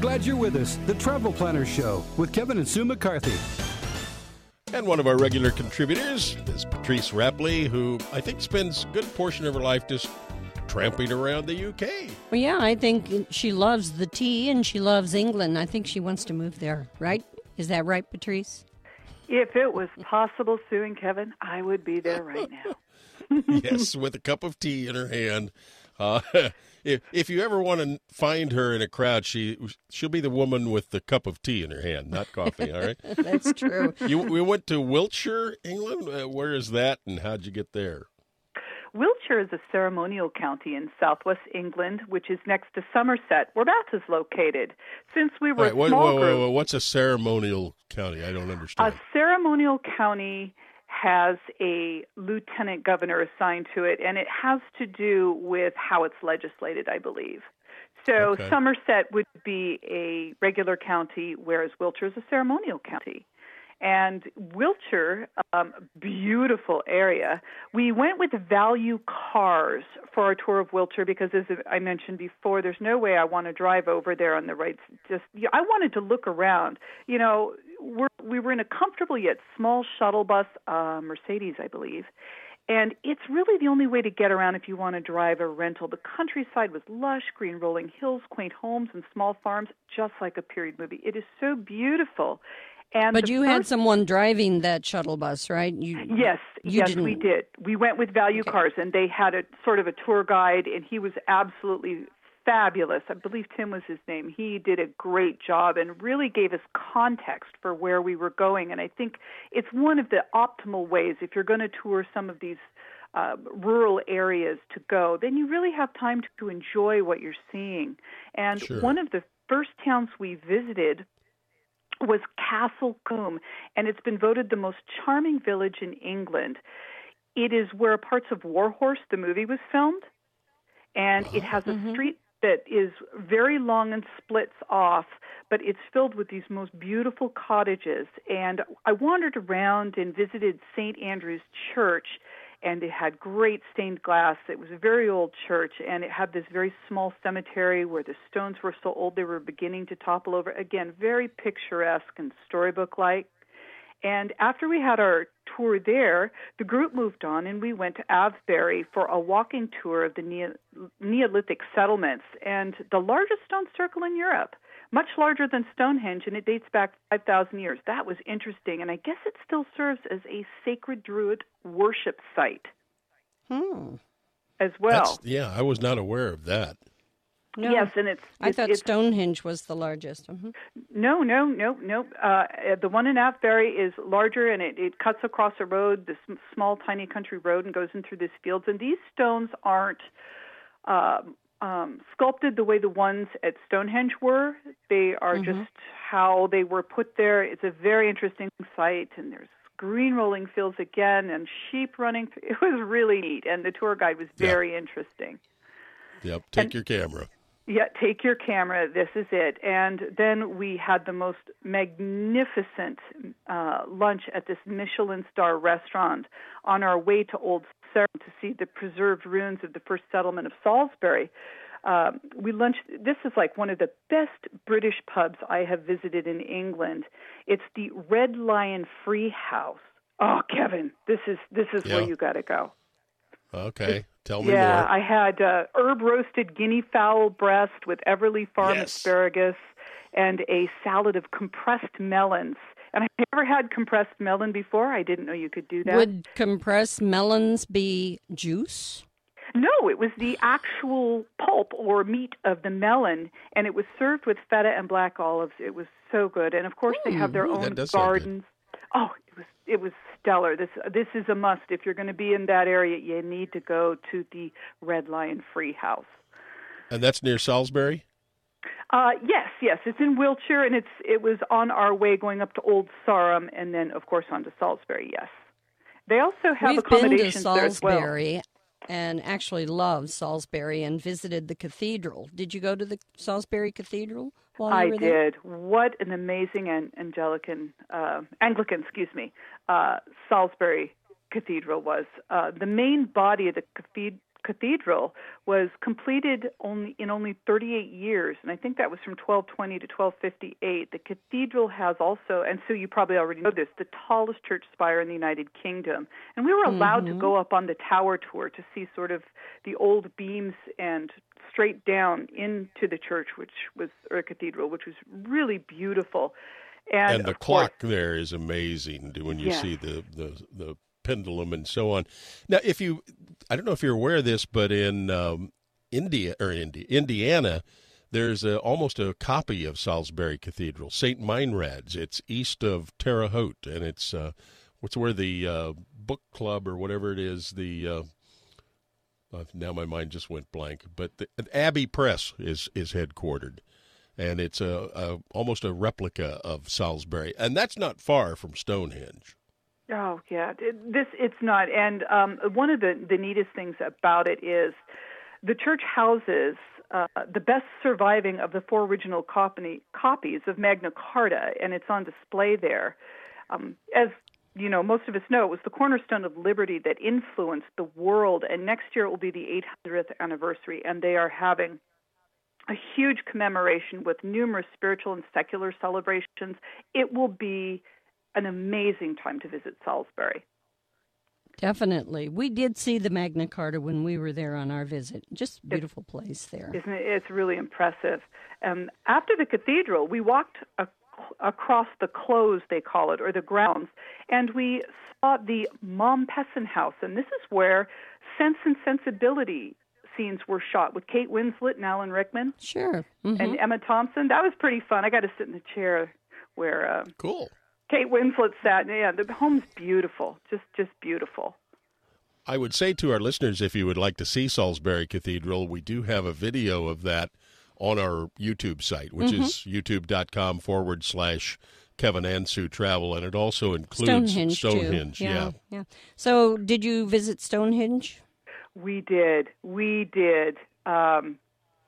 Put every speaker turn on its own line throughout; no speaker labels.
glad you're with us. The Travel Planner Show with Kevin and Sue McCarthy.
And one of our regular contributors is Patrice Rapley, who I think spends a good portion of her life just tramping around the UK.
Well, yeah, I think she loves the tea and she loves England. I think she wants to move there, right? Is that right, Patrice?
If it was possible, Sue and Kevin, I would be there right now.
Yes, with a cup of tea in her hand. If you ever want to find her in a crowd, she'll be the woman with the cup of tea in her hand, not coffee, all right?
That's true.
We went to Wiltshire, England. Where is that, and how'd you get there?
Wiltshire is a ceremonial county in southwest England, which is next to Somerset, where Bath is located. Since we were a small group...
What's a ceremonial county? I don't understand.
A ceremonial county has a lieutenant governor assigned to it, and it has to do with how it's legislated, I believe. So Somerset would be a regular county, whereas Wiltshire is a ceremonial county. And Wiltshire, beautiful area. We went with value cars for our tour of Wiltshire because, as I mentioned before, there's no way I want to drive over there on the right. I wanted to look around. You know, we were in a comfortable yet small shuttle bus, Mercedes, I believe. And it's really the only way to get around if you want to drive a rental. The countryside was lush, green rolling hills, quaint homes, and small farms, just like a period movie. It is so beautiful.
But you had someone driving that shuttle bus, right?
Yes, we did. We went with value cars, and they had a sort of a tour guide, and he was absolutely fabulous. I believe Tim was his name. He did a great job and really gave us context for where we were going. And I think it's one of the optimal ways, if you're going to tour some of these rural areas to go, then you really have time to enjoy what you're seeing. And one of the first towns we visited was Castle Combe, and it's been voted the most charming village in England. It is where parts of War Horse, the movie, was filmed, and it has a street that is very long and splits off, but it's filled with these most beautiful cottages. And I wandered around and visited St. Andrew's Church, and it had great stained glass. It was a very old church, and it had this very small cemetery where the stones were so old they were beginning to topple over. Again, very picturesque and storybook-like. And after we had our tour there, the group moved on, and we went to Avebury for a walking tour of the Neolithic settlements, and the largest stone circle in Europe, much larger than Stonehenge, and it dates back 5,000 years. That was interesting, and I guess it still serves as a sacred Druid worship site as well.
I was not aware of that.
No. Yes, and
I thought Stonehenge was the largest.
No. The one in Avebury is larger, and it cuts across a road, this small, tiny country road, and goes in through these fields. And these stones aren't sculpted the way the ones at Stonehenge were. They are just how they were put there. It's a very interesting site, and there's green rolling fields again, and sheep running. It was really neat, and the tour guide was very interesting.
Yep, take your camera.
Yeah, take your camera. This is it. And then we had the most magnificent lunch at this Michelin star restaurant on our way to Old Sarum to see the preserved ruins of the first settlement of Salisbury. We lunched. This is like one of the best British pubs I have visited in England. It's the Red Lion Free House. Oh, Kevin, this is where you got to go.
Okay, tell me more.
Yeah, I had herb-roasted guinea fowl breast with Everly Farm asparagus and a salad of compressed melons. And I've never had compressed melon before. I didn't know you could do that.
Would compressed melons be juice?
No, it was the actual pulp or meat of the melon, and it was served with feta and black olives. It was so good. And, of course, they have their own gardens. Oh, it was stellar. This is a must. If you're going to be in that area, you need to go to the Red Lion Free House.
And that's near Salisbury?
Yes. It's in Wiltshire, and it was on our way going up to Old Sarum, and then, of course, on to Salisbury, yes. They also have accommodations there as well.
We've been to Salisbury and actually loved Salisbury and visited the cathedral. Did you go to the Salisbury Cathedral while you were there?
I did. What an amazing Anglican, Salisbury Cathedral was. The main body of the cathedral was completed in only 38 years, and I think that was from 1220 to 1258. The cathedral has also, and so you probably already know this, the tallest church spire in the United Kingdom. And we were allowed to go up on the tower tour to see sort of the old beams and straight down into the church, or cathedral, which was really beautiful.
And the clock there is amazing when you see the pendulum and so on. Now, I don't know if you're aware of this, but in Indiana, there's almost a copy of Salisbury Cathedral, St. Meinrad's. It's east of Terre Haute, and it's where the book club or whatever it is, now my mind just went blank, but the Abbey Press is headquartered. And it's almost a replica of Salisbury, and that's not far from Stonehenge.
Oh yeah, it's not. And one of the neatest things about it is the church houses the best surviving of the 4 original copies of Magna Carta, and it's on display there. As you know, most of us know, it was the cornerstone of liberty that influenced the world. And next year it will be the 800th anniversary, and they are having a huge commemoration with numerous spiritual and secular celebrations. It will be an amazing time to visit Salisbury.
Definitely. We did see the Magna Carta when we were there on our visit. Just a beautiful place there.
Isn't it? It's really impressive. After the cathedral, we walked across the close, they call it, or the grounds, and we saw the Mompesson House. And this is where Sense and Sensibility scenes were shot with Kate Winslet and Alan Rickman.
Sure.
And Emma Thompson. That was pretty fun. I got to sit in the chair where
cool.
Kate Winslet sat. Yeah, the home's beautiful. Just beautiful.
I would say to our listeners, if you would like to see Salisbury Cathedral, we do have a video of that on our YouTube site, which is youtube.com/Kevin and Sue Travel, and it also includes Stonehenge.
Yeah. So did you visit Stonehenge?
We did. It's on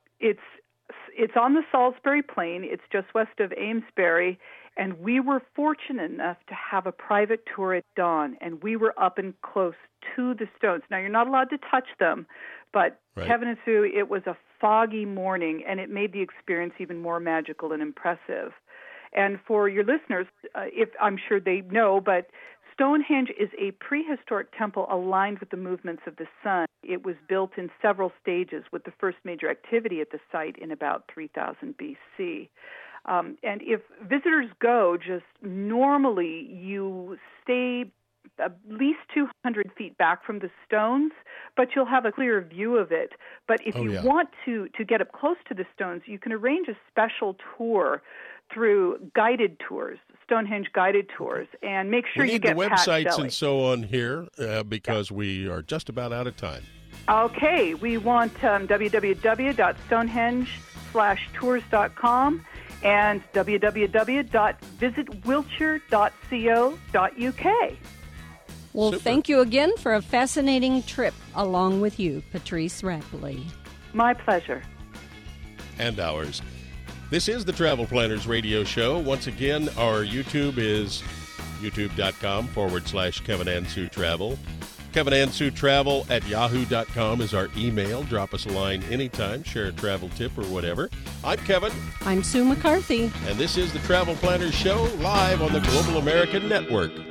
the Salisbury Plain. It's just west of Amesbury, and we were fortunate enough to have a private tour at dawn, and we were up and close to the stones. Now, you're not allowed to touch them, but Kevin and Sue, it was a foggy morning, and it made the experience even more magical and impressive. And for your listeners, if I'm sure they know, but Stonehenge is a prehistoric temple aligned with the movements of the sun. It was built in several stages, with the first major activity at the site in about 3000 BC. And if visitors go, just normally you stay at least 200 feet back from the stones, but you'll have a clear view of it. But if you want to get up close to the stones, you can arrange a special tour through guided tours, Stonehenge guided tours, and make sure you get
the websites and so on here because we are just about out of time.
Okay, we want www.stonehenge/tours.com and www.visitwiltshire.co.uk.
Well, thank you again for a fascinating trip along with you, Patrice Rappley.
My pleasure.
And ours. This is the Travel Planners Radio Show. Once again, our YouTube is youtube.com/Kevin and Sue Travel. Kevin and Sue Travel at yahoo.com is our email. Drop us a line anytime. Share a travel tip or whatever. I'm Kevin.
I'm Sue McCarthy.
And this is the Travel Planners Show live on the Global American Network.